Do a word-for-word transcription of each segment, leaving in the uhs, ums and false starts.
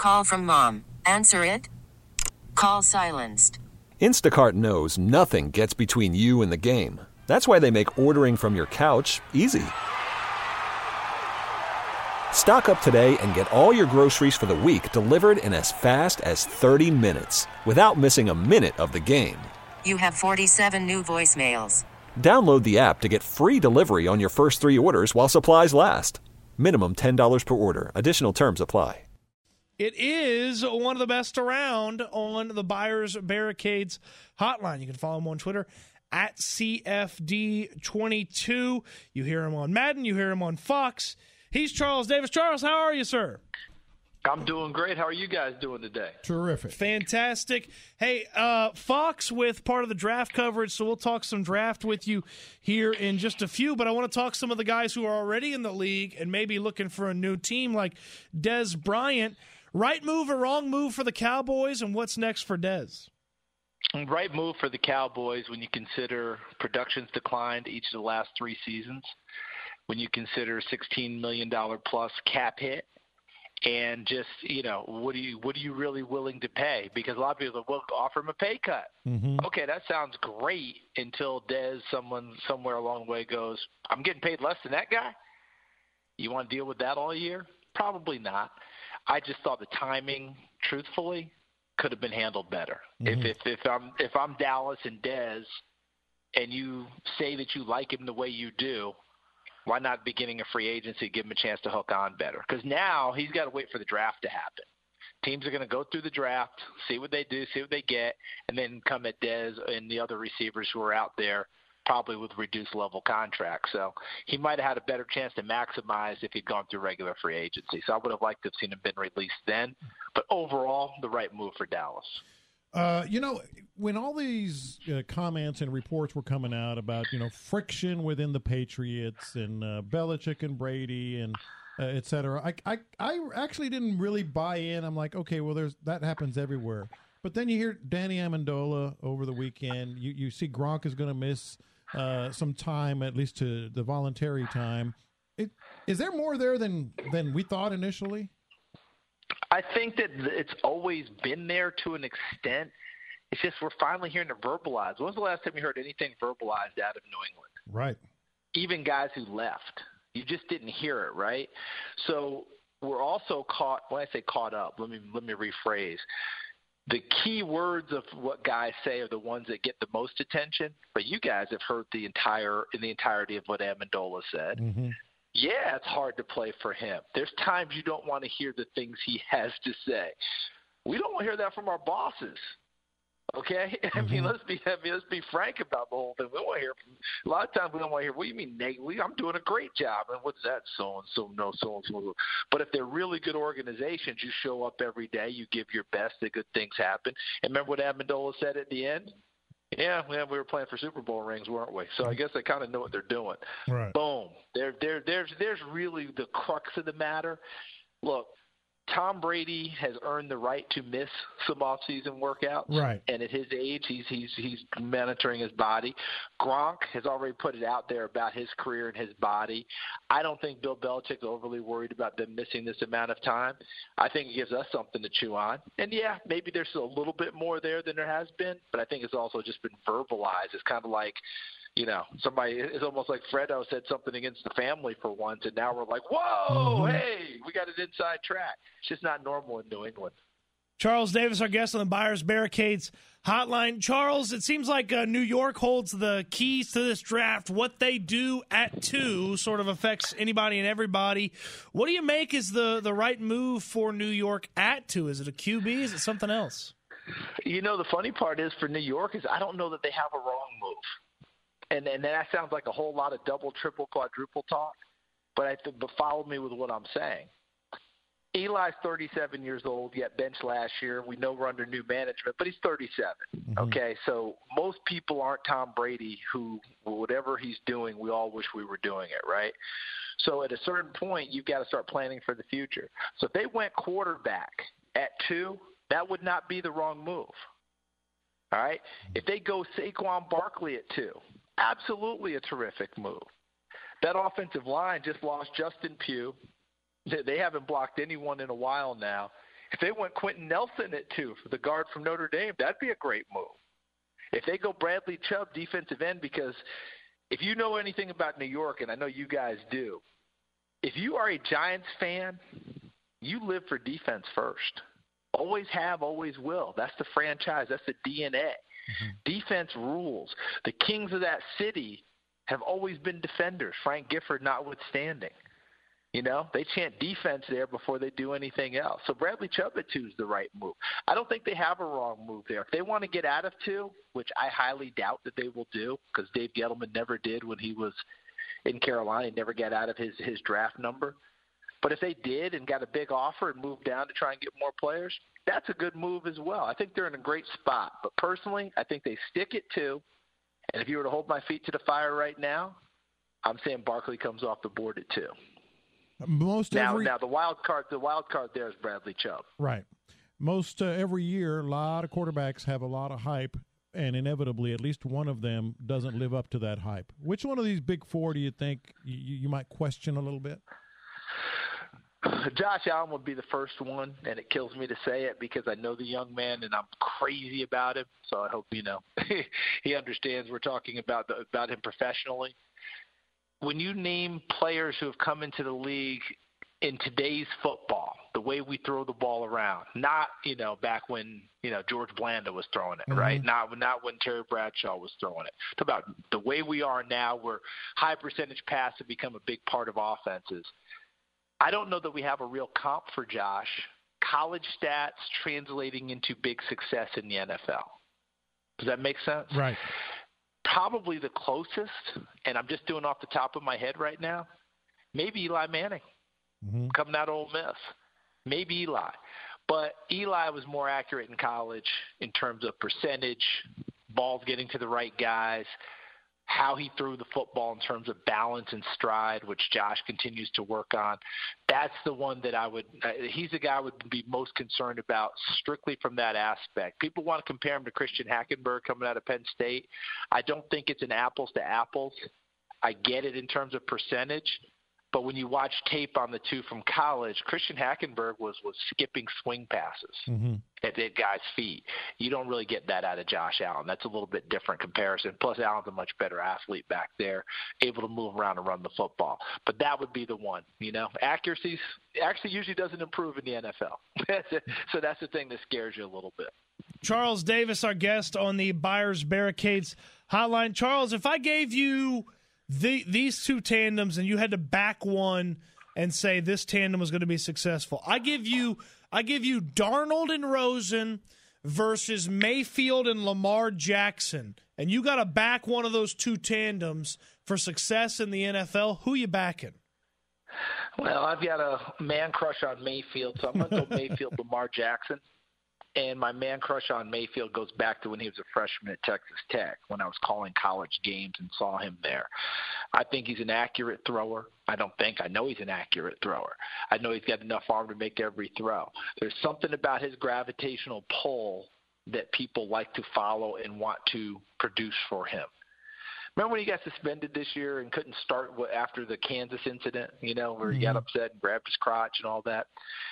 Call from mom. Answer it. Call silenced. Instacart knows nothing gets between you and the game. That's why they make ordering from your couch easy. Stock up today and get all your groceries for the week delivered in as fast as thirty minutes without missing a minute of the game. You have forty-seven new voicemails. Download the app to get free delivery on your first three orders while supplies last. Minimum ten dollars per order. Additional terms apply. It is one of the best around on the Buyers Barricades hotline. You can follow him on Twitter at C F D twenty-two. You hear him on Madden. You hear him on Fox. He's Charles Davis. Charles, how are you, sir? I'm doing great. How are you guys doing today? Terrific. Fantastic. Hey, uh, Fox with part of the draft coverage, so we'll talk some draft with you here in just a few, but I want to talk some of the guys who are already in the league and maybe looking for a new team like Dez Bryant. Right move or wrong move for the Cowboys, and what's next for Dez? Right move for the Cowboys when you consider production's declined each of the last three seasons, when you consider sixteen million dollars plus cap hit, and just, you know, what are you what are you really willing to pay? Because a lot of people will offer him a pay cut. Mm-hmm. Okay, that sounds great until Dez, someone somewhere along the way goes, I'm getting paid less than that guy? You want to deal with that all year? Probably not. I just thought the timing, truthfully, could have been handled better. Mm-hmm. If, if if I'm if I'm Dallas and Dez, and you say that you like him the way you do, why not beginning a free agency, give him a chance to hook on better? Because now he's got to wait for the draft to happen. Teams are going to go through the draft, see what they do, see what they get, and then come at Dez and the other receivers who are out there probably with reduced level contracts. So he might have had a better chance to maximize if he'd gone through regular free agency. So I would have liked to have seen him been released then. But overall, the right move for Dallas. Uh, you know, when all these uh, comments and reports were coming out about, you know, friction within the Patriots and uh, Belichick and Brady and uh, et cetera, I, I, I actually didn't really buy in. I'm like, okay, well, there's that happens everywhere. But then you hear Danny Amendola over the weekend. You, you see Gronk is going to miss uh, some time, at least to the voluntary time. It, is there more there than, than we thought initially? I think that it's always been there to an extent. It's just we're finally hearing it verbalized. When was the last time you heard anything verbalized out of New England? Right. Even guys who left. You just didn't hear it, right? So we're also caught – when I say caught up, let me let me rephrase. The key words of what guys say are the ones that get the most attention, but you guys have heard the entire in the entirety of what Amendola said. Mm-hmm. Yeah, it's hard to play for him. There's times you don't want to hear the things he has to say. We don't want to hear that from our bosses. Okay, I mean, Mm-hmm. let's be I mean, let's be frank about the whole thing. We don't want to hear from a lot of times. We don't want to hear. What do you mean, Nate? We, I'm doing a great job, and what's that? So and so, no, so and so. But if they're really good organizations, you show up every day, you give your best, the good things happen. And remember what Amendola said at the end? Yeah, well, we were playing for Super Bowl rings, weren't we? So I guess they kind of know what they're doing. Right. Boom. There, there, there's, there's really the crux of the matter. Look, Tom Brady has earned the right to miss some off-season workouts. Right. And at his age, he's he's he's monitoring his body. Gronk has already put it out there about his career and his body. I don't think Bill Belichick is overly worried about them missing this amount of time. I think it gives us something to chew on. And, yeah, maybe there's a little bit more there than there has been, but I think it's also just been verbalized. It's kind of like, you know, somebody – it's almost like Fredo said something against the family for once, and now we're like, whoa, Mm-hmm. hey, we got an inside track. It's just not normal in New England. Charles Davis, our guest on the Buyers Barricades hotline. Charles, it seems like uh, New York holds the keys to this draft. What they do at two sort of affects anybody and everybody. What do you make is the, the right move for New York at two? Is it a Q B? Is it something else? You know, the funny part is for New York is I don't know that they have a wrong move. And, and that sounds like a whole lot of double, triple, quadruple talk, but I th- but follow me with what I'm saying. Eli's thirty-seven years old, yet benched last year. We know we're under new management, but he's thirty-seven. Mm-hmm. Okay, so most people aren't Tom Brady, who whatever he's doing, we all wish we were doing it, right? So at a certain point, you've got to start planning for the future. So if they went quarterback at two, that would not be the wrong move. All right? If they go Saquon Barkley at two, absolutely a terrific move. That offensive line just lost Justin Pugh. They haven't blocked anyone in a while now. If they went Quentin Nelson at two for the guard from Notre Dame, that'd be a great move. If they go Bradley Chubb, defensive end, because if you know anything about New York, and I know you guys do, if you are a Giants fan, you live for defense first. Always have, always will. That's the franchise. That's the D N A. Mm-hmm. Defense rules. The kings of that city have always been defenders, Frank Gifford notwithstanding. You know, they chant defense there before they do anything else. So Bradley Chubb at two is the right move. I don't think they have a wrong move there. If they want to get out of two, which I highly doubt that they will do, because Dave Gettleman never did when he was in Carolina, he never got out of his, his draft number. But if they did and got a big offer and moved down to try and get more players, that's a good move as well. I think they're in a great spot. But personally, I think they stick at two. And if you were to hold my feet to the fire right now, I'm saying Barkley comes off the board at two. Most now, every... now the wild card, the wild card there is Bradley Chubb. Right. Most uh, every year, a lot of quarterbacks have a lot of hype, and inevitably, at least one of them doesn't live up to that hype. Which one of these big four do you think you, you might question a little bit? Josh Allen would be the first one, and it kills me to say it because I know the young man and I'm crazy about him. So I hope you know he understands we're talking about the, about him professionally. When you name players who have come into the league in today's football, the way we throw the ball around, not, you know, back when, you know, George Blanda was throwing it, mm-hmm. right? Not, not when Terry Bradshaw was throwing it. It's about the way we are now where high percentage pass have become a big part of offenses. I don't know that we have a real comp for Josh. College stats translating into big success in the N F L. Does that make sense? Right. Probably the closest, and I'm just doing off the top of my head right now, maybe Eli Manning mm-hmm. coming out of Ole Miss. Maybe Eli. But Eli was more accurate in college in terms of percentage, balls getting to the right guys, how he threw the football in terms of balance and stride, which Josh continues to work on. That's the one that I would uh, – he's the guy I would be most concerned about strictly from that aspect. People want to compare him to Christian Hackenberg coming out of Penn State. I don't think it's an apples to apples. I get it in terms of percentage. But when you watch tape on the two from college, Christian Hackenberg was, was skipping swing passes mm-hmm. at that guy's feet. You don't really get that out of Josh Allen. That's a little bit different comparison. Plus, Allen's a much better athlete back there, able to move around and run the football. But that would be the one, you know. Accuracy actually usually doesn't improve in the N F L. So that's the thing that scares you a little bit. Charles Davis, our guest on the Buyers Barricades hotline. Charles, if I gave you – The, these two tandems, and you had to back one and say this tandem was going to be successful. I give you, I give you Darnold and Rosen versus Mayfield and Lamar Jackson, and you got to back one of those two tandems for success in the N F L. Who you backing? Well, I've got a man crush on Mayfield, so I'm going to go Mayfield, Lamar Jackson. And my man crush on Mayfield goes back to when he was a freshman at Texas Tech, when I was calling college games and saw him there. I think he's an accurate thrower. I don't think. I know he's an accurate thrower. I know he's got enough arm to make every throw. There's something about his gravitational pull that people like to follow and want to produce for him. Remember when he got suspended this year and couldn't start after the Kansas incident, you know, where mm-hmm. he got upset and grabbed his crotch and all that?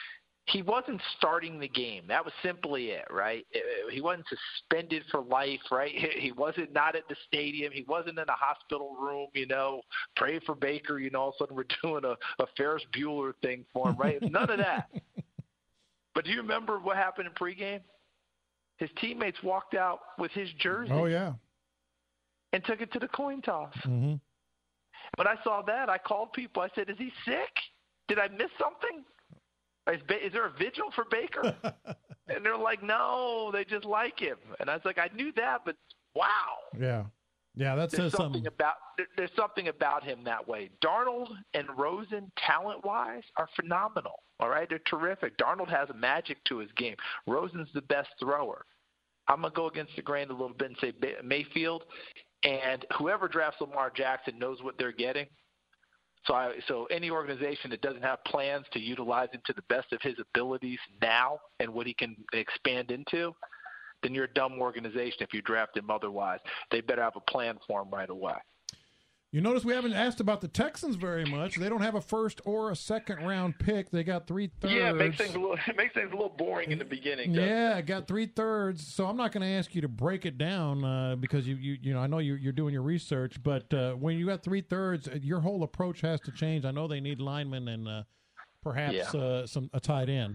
He wasn't starting the game. That was simply it, right? He wasn't suspended for life, right? He wasn't not at the stadium. He wasn't in a hospital room, you know, pray for Baker, you know, all of a sudden we're doing a, a Ferris Bueller thing for him, right? None of that. But do you remember what happened in pregame? His teammates walked out with his jersey. Oh, yeah. And took it to the coin toss. Mm-hmm. When I saw that, I called people. I said, is he sick? Did I miss something? Is, is there a vigil for Baker? And they're like, no, they just like him. And I was like, I knew that, but wow. Yeah. Yeah, that there's says something. something. About, there, there's something about him that way. Darnold and Rosen, talent-wise, are phenomenal. All right? They're terrific. Darnold has a magic to his game. Rosen's the best thrower. I'm going to go against the grain a little bit and say Mayfield. And whoever drafts Lamar Jackson knows what they're getting. So I, so any organization that doesn't have plans to utilize him to the best of his abilities now and what he can expand into, then you're a dumb organization if you draft him otherwise. They better have a plan for him right away. You notice we haven't asked about the Texans very much. They don't have a first or a second round pick. They got three thirds. Yeah, it makes things a little it makes things a little boring in the beginning. Yeah, it got three thirds. So I'm not going to ask you to break it down uh, because you, you you know I know you, you're doing your research. But uh, when you got three thirds, your whole approach has to change. I know they need linemen and uh, perhaps yeah. uh, some a tight end.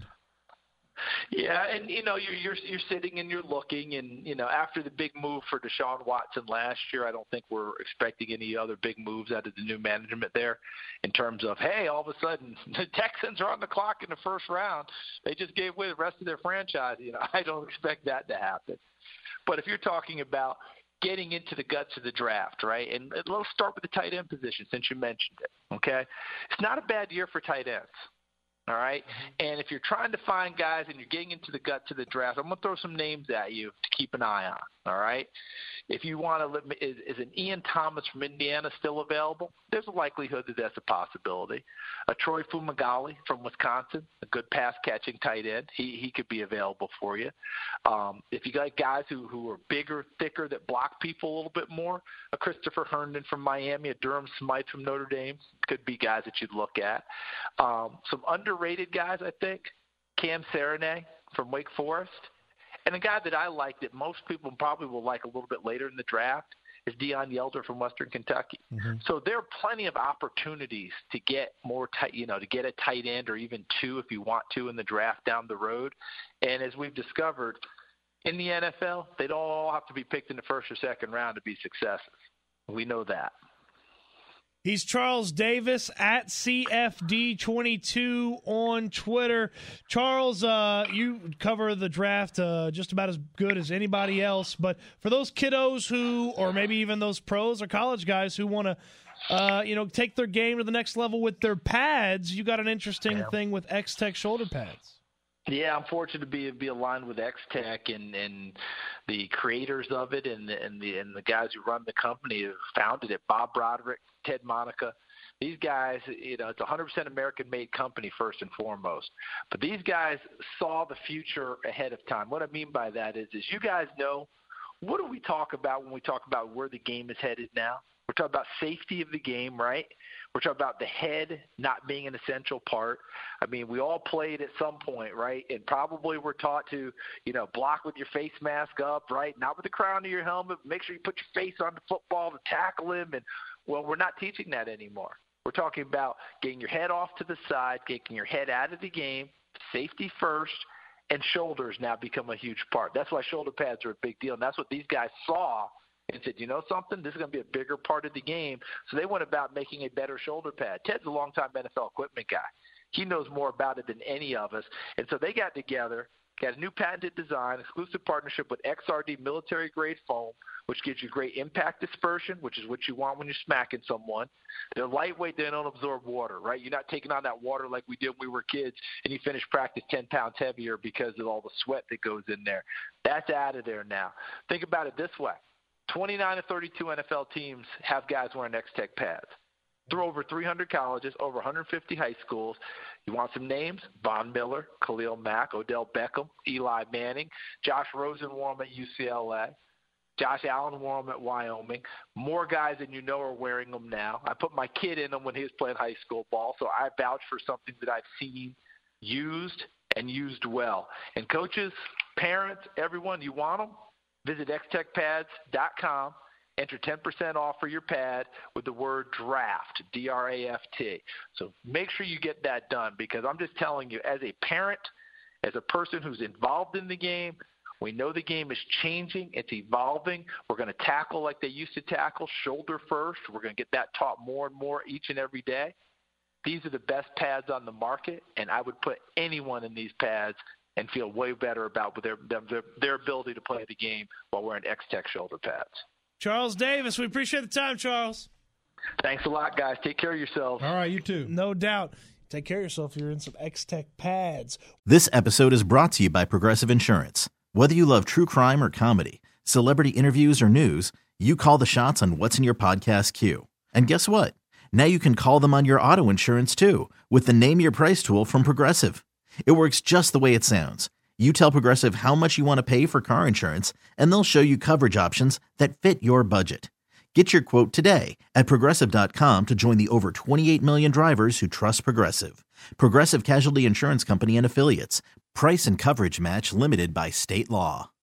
Yeah, and you know you're you're you're sitting and you're looking, and you know after the big move for Deshaun Watson last year, I don't think we're expecting any other big moves out of the new management there, in terms of hey, all of a sudden the Texans are on the clock in the first round. They just gave away the rest of their franchise. You know, I don't expect that to happen. But if you're talking about getting into the guts of the draft, right, and let's start with the tight end position since you mentioned it. Okay, it's not a bad year for tight ends. All right, and if you're trying to find guys and you're getting into the guts of the draft, I'm going to throw some names at you to keep an eye on. All right, if you want to, is, is an Ian Thomas from Indiana still available? There's a likelihood that that's a possibility. A Troy Fumagalli from Wisconsin, a good pass-catching tight end, he he could be available for you. Um, if you got guys who, who are bigger, thicker, that block people a little bit more, a Christopher Herndon from Miami, a Durham Smythe from Notre Dame, could be guys that you'd look at. Um, some underrated guys, I think, Cam Serenay from Wake Forest. And a guy that I like that most people probably will like a little bit later in the draft is Deion Yelder from Western Kentucky. Mm-hmm. So there are plenty of opportunities to get more tight, you know, to get a tight end or even two if you want to in the draft down the road. And as we've discovered, in the N F L, they don't all have to be picked in the first or second round to be successes. We know that. He's Charles Davis at C F D twenty-two on Twitter. Charles, uh, you cover the draft uh, just about as good as anybody else. But for those kiddos who, or maybe even those pros or college guys who want to, uh, you know, take their game to the next level with their pads, you got an interesting yeah. thing with X-Tech shoulder pads. Yeah, I'm fortunate to be be aligned with X-Tech and, and the creators of it, and the, and the and the guys who run the company who founded it. Bob Broderick, Ted Monica. These guys, you know, it's a one hundred percent American-made company first and foremost. But these guys saw the future ahead of time. What I mean by that is, is you guys know, what do we talk about when we talk about where the game is headed now? We're talking about safety of the game, right? We're talking about the head not being an essential part. I mean, we all played at some point, right? And probably we're taught to, you know, block with your face mask up, right? Not with the crown of your helmet. Make sure you put your face on the football to tackle him. And, well, we're not teaching that anymore. We're talking about getting your head off to the side, getting your head out of the game, safety first, and shoulders now become a huge part. That's why shoulder pads are a big deal, and that's what these guys saw and said, you know something, this is going to be a bigger part of the game. So they went about making a better shoulder pad. Ted's a longtime N F L equipment guy. He knows more about it than any of us. And so they got together, got a new patented design, exclusive partnership with X R D military-grade foam, which gives you great impact dispersion, which is what you want when you're smacking someone. They're lightweight. They don't absorb water, right? You're not taking on that water like we did when we were kids, and you finish practice ten pounds heavier because of all the sweat that goes in there. That's out of there now. Think about it this way. twenty-nine of thirty-two N F L teams have guys wearing X-Tech pads. Through over three hundred colleges, over one hundred fifty high schools. You want some names? Von Miller, Khalil Mack, Odell Beckham, Eli Manning, Josh Rosen wore them at U C L A. Josh Allen wore them at Wyoming. More guys than you know are wearing them now. I put my kid in them when he was playing high school ball, so I vouch for something that I've seen used and used well. And coaches, parents, everyone, you want them? Visit x tech pads dot com. Enter ten percent off for your pad with the word draft, D R A F T. So make sure you get that done, because I'm just telling you, as a parent, as a person who's involved in the game, we know the game is changing. It's evolving. We're going to tackle like they used to tackle, shoulder first. We're going to get that taught more and more each and every day. These are the best pads on the market, and I would put anyone in these pads and feel way better about their, their, their ability to play the game while wearing X-Tech shoulder pads. Charles Davis, we appreciate the time, Charles. Thanks a lot, guys. Take care of yourselves. All right, you too. No doubt. Take care of yourself if you're in some X-Tech pads. This episode is brought to you by Progressive Insurance. Whether you love true crime or comedy, celebrity interviews or news, you call the shots on what's in your podcast queue. And guess what? Now you can call them on your auto insurance too with the Name Your Price tool from Progressive. It works just the way it sounds. You tell Progressive how much you want to pay for car insurance, and they'll show you coverage options that fit your budget. Get your quote today at Progressive dot com to join the over twenty-eight million drivers who trust Progressive. Progressive Casualty Insurance Company and Affiliates. Price and coverage match limited by state law.